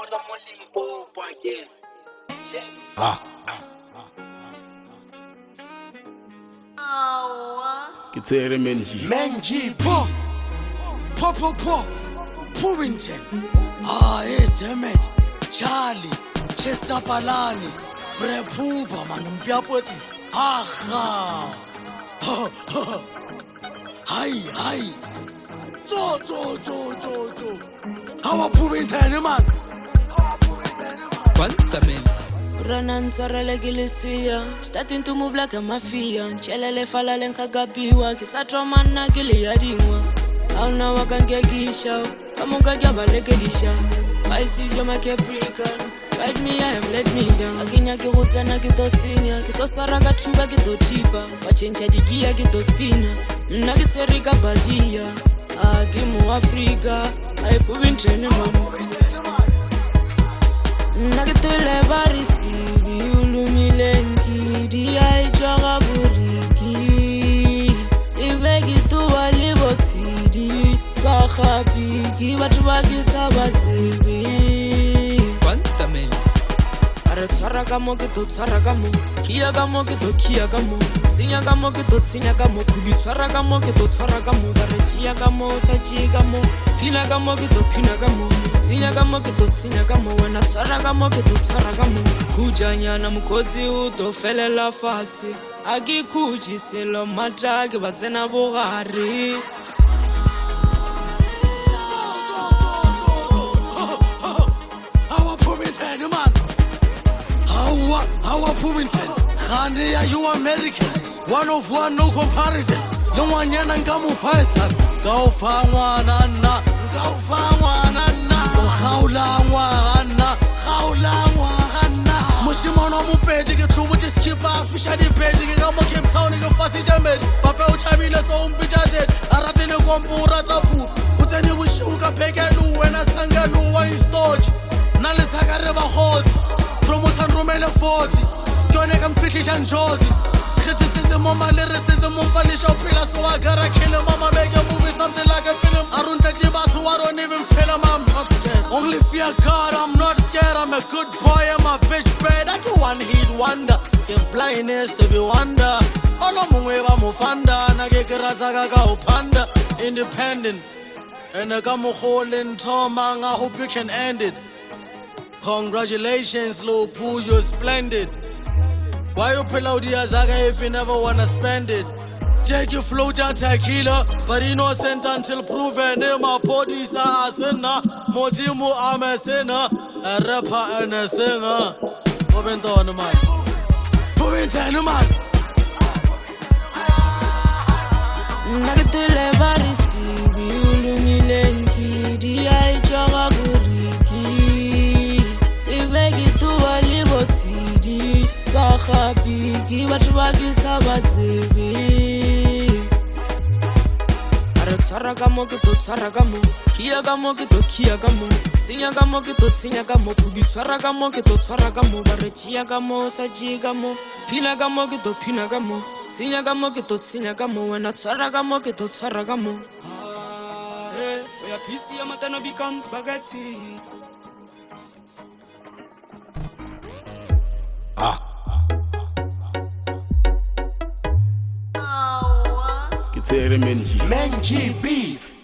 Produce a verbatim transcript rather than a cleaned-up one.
Ah. Ke tsere Menji. Menji po po po po Puvington. Ah, hey, damn it. Charlie Chester Palani Prepuba Manumpyapotis. Aha. Hi hi. Zo zo zo zo zo. How are Puvington man? Quanta men. Ranan tswarele ke lesia, starting to move like a mafia. Chelele fala le nkagabiwa, ke sa tromana ke le ya dingwa. Auna wa ka ngegisha, ka moka ke ba le ke disha. I see you my capricorn, ride me I am let me down. Akinya ke go tsena ke to sinya, ke to swara ka thuba ke to thipa. Ba change di gear ke to spina. Nna ke swere ka badia, a ke mo Africa, ai Puvington mama. Nakitule barisi biulumilenki diya ijaga buriki ibegi tuwa libotidi bakhabiki batho ba ke sa batsebi Quanta men. are tshwara ka mo ke to tshwara ka mo kia ka mo ke to kia ka mo sinya ka mo ke to tsinya ka mo kubi tshwara ka mo ke to tshwara ka mo bare chia ka mo sa chia ka mo phina ka mo ke to phina ka mo sinya ka mo ke to tsinya ka mo wena tshwara ka mo ke to tshwara ka mo khujanyana mokotsi o to felela fase a ke khuji selo mata ke ba tsena bogare How are Puvington man? How are how are Puvington? Khani are you American? One of one, no comparison. No one yana ngamu Faisal. Go fangwana na, go fangwana na. Haula ngwana, haula ngwana. Mushimono mupedi ke tlubu ke skipper fisha di pedi ke ga mo Cape Town ke fasi jamedi. Papa o chabile so umpita jet. Aratele kompura tapu. Utseni bushuka phekelu wena sangelu wa storage. Nale sakare ba khozi. Promotion romele forty. Jone ka mfihlisha njozi. Criticism on my lyricism on punish your pillar. So I gotta kill him. Mama make a movie something like a film. I don't take you back, so I don't even feel him. I'm not scared. Only fear God, I'm not scared. I'm a good boy, I'm a bitch bad. I can one hit wonder. Get blindness to be wonder. Ono mungweba mufanda. Nage kirazaga ka upanda. Independent. And I got my hole in Tomang. I hope you can end it. Congratulations, Lil Pooh, you're splendid. Why you pull out the Azaga if you never wanna spend it? Check your flow tequila, but innocent until proven. My bodies are a sinner. Motimu I'm a sinner. A rapper and a singer. Puvington man. Puvington man. Nakitule barisi biulumilenki diya ijaga buriki ibegi tuwa libotidi bakhabiki batho ba ke sa batsebi are tshwara ka mo ke to tshwara ka mo kia ka mo ke to kia ka mo sinya ka mo ke to tsinya ka mo kubi tshwara ka mo ke to tshwara ka mo bare chia ka mo sa chia ka mo phina ka mo ke to phina ka mo sinya ka mo ke to tsinya ka mo wena tshwara ka mo ke to tshwara ka mo eh oya pisi ya matana becomes spaghetti. Ah. Ke tsere Menji. Menji beef.